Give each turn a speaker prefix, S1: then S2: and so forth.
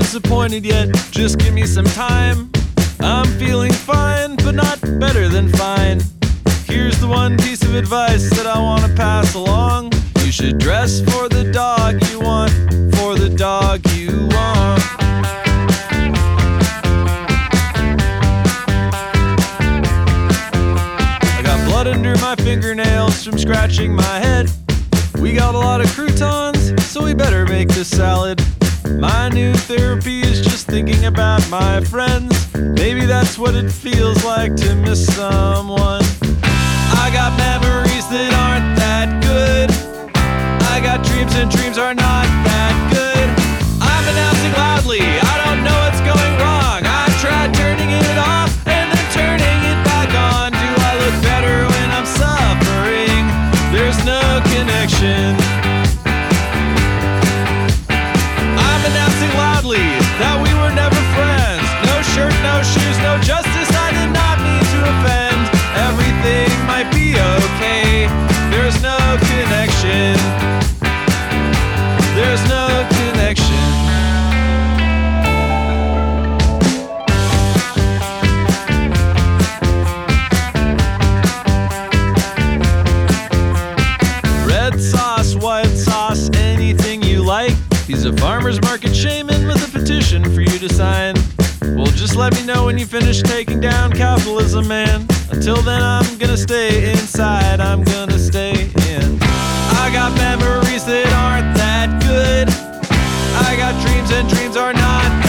S1: disappointed yet, just give me some time. I'm feeling fine, but not better than fine. Here's the one piece of advice that I want to pass along. You should dress for the dog you want, for the dog you want. I got blood under my fingernails from scratching my head. We got a lot of croutons, so we better make this salad. My new therapy is just thinking about my friends. Maybe that's what it feels like to miss someone. I got memories that aren't that good. I got dreams and dreams are not that good. I'm announcing loudly, I don't know what's going wrong. I tried turning it off and then turning it back on. Do I look better when I'm suffering? There's no connection. I'm announcing loudly that we were never friends. No shirt, no shoes, no justice, I did not mean to offend. Everything might be okay. There's no connection. There's no connection. Red sauce, white sauce, anything you like. He's a farmer's market shaman with a petition for you to sign. Well, just let me know when you finish taking down capitalism, man. Until then, I'm gonna stay inside, I'm gonna stay in. I got memories that aren't that good. I got dreams and dreams are not